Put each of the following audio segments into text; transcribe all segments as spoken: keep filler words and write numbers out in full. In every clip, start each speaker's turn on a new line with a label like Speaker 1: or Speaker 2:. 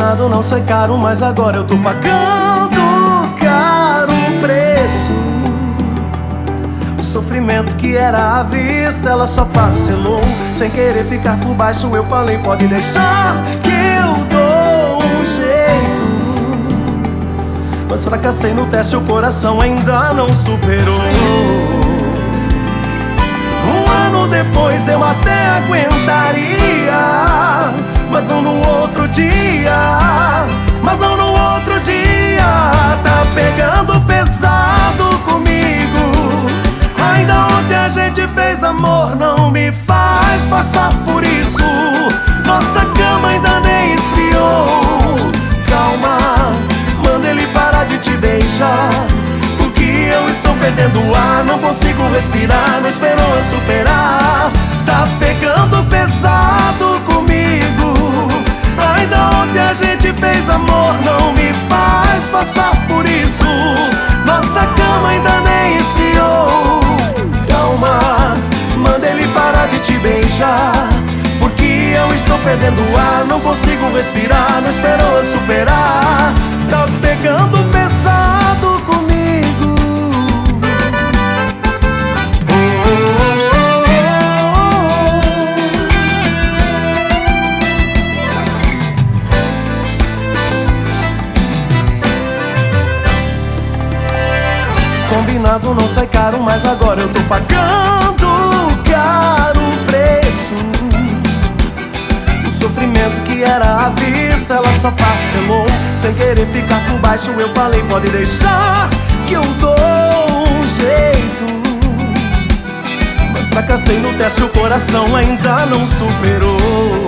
Speaker 1: Combinado não sai caro, mas agora eu tô pagando caro o preço. O sofrimento que era à vista, ela só parcelou. Sem querer ficar por baixo, eu falei, pode deixar que eu dou um jeito. Mas fracassei no teste, o coração ainda não superou. Um ano depois eu até aguentaria, mas não no outro dia, mas não no outro dia. Tá pegando pesado comigo. Ainda ontem a gente fez amor, não me faz passar por isso. Nossa cama ainda nem esfriou. Calma, manda ele parar de te beijar, porque eu estou perdendo o ar, não consigo respirar, não esperou eu superar. Tá pegando pesado comigo. Ainda ontem a gente fez amor, não me faz passar por isso. Nossa cama ainda nem esfriou. Calma, manda ele parar de te beijar, porque eu estou perdendo o ar, não consigo respirar, não esperou eu superar. Tá pegando pesado comigo. Combinado não sai caro, mas agora eu tô pagando caro o preço. O sofrimento que era à vista, ela só parcelou. Sem querer ficar por baixo, eu falei, pode deixar que eu dou um jeito. Mas fracassei no teste, o coração ainda não superou.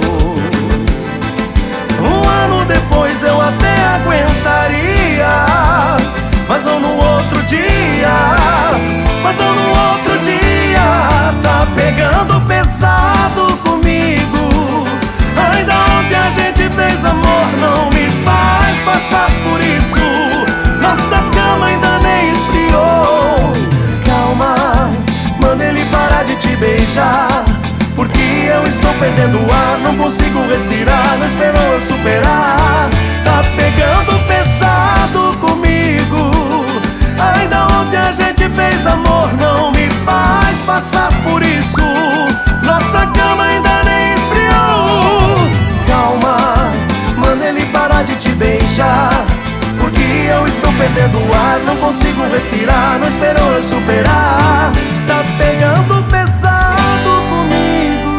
Speaker 1: Um ano depois eu até aguentaria, mas não no outro dia, mas não no outro dia. Tá pegando pesado comigo. Ainda ontem a gente fez amor, não me faz passar por isso. Nossa cama ainda nem esfriou. Calma, manda ele parar de te beijar, porque eu estou perdendo o ar, não consigo respirar, não esperou eu superar. Tá pegando pesado comigo. Ainda ontem a gente fez amor, não me faz passar por isso. Nossa cama ainda nem esfriou. Calma, manda ele parar de te beijar, porque eu estou perdendo o ar, não consigo respirar, não esperou eu superar. Tá pegando pesado comigo.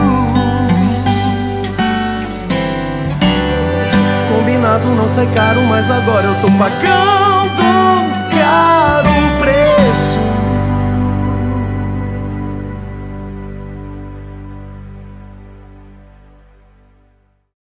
Speaker 1: Combinado não sai caro, mas agora eu tô pagando caro o preço.